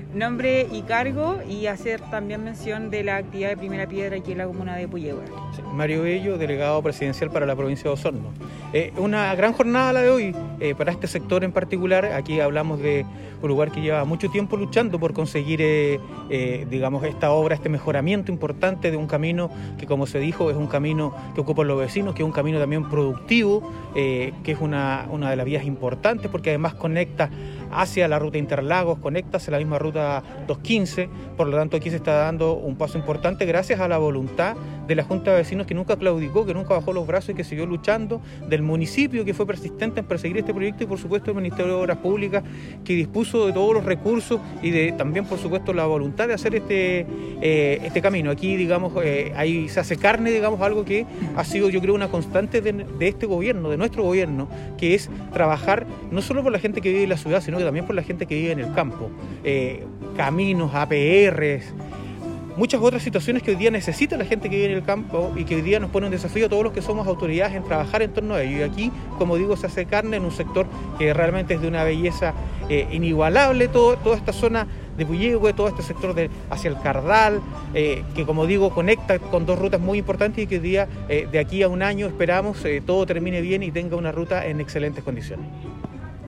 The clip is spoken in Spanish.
Nombre y cargo, y hacer también mención de la actividad de Primera Piedra aquí en la comuna de Puyehue. Sí, Mario Bello, delegado presidencial para la provincia de Osorno. Una gran jornada la de hoy para este sector en particular. Aquí hablamos de un lugar que lleva mucho tiempo luchando por conseguir, digamos, esta obra, este mejoramiento importante de un camino que, como se dijo, es un camino que ocupan los vecinos, que es un camino también productivo, que es una de las vías importantes porque además conecta hacia la ruta Interlagos, conecta hacia la misma ruta 215, por lo tanto aquí se está dando un paso importante gracias a la voluntad de la Junta de Vecinos, que nunca claudicó, que nunca bajó los brazos y que siguió luchando, del municipio, que fue persistente en perseguir este proyecto, y por supuesto el Ministerio de Obras Públicas, que dispuso de todos los recursos y de también por supuesto la voluntad de hacer este camino. Aquí digamos ahí se hace carne, digamos, algo que ha sido, yo creo, una constante de este gobierno, de nuestro gobierno, que es trabajar no solo por la gente que vive en la ciudad, sino que también por la gente que vive en el campo. Caminos, APRs, muchas otras situaciones que hoy día necesita la gente que vive en el campo y que hoy día nos pone un desafío a todos los que somos autoridades en trabajar en torno a ello. Y aquí, como digo, se hace carne en un sector que realmente es de una belleza inigualable, toda esta zona de Puyehue, todo este sector hacia el Cardal, que como digo conecta con dos rutas muy importantes y que hoy día, de aquí a un año, esperamos todo termine bien y tenga una ruta en excelentes condiciones.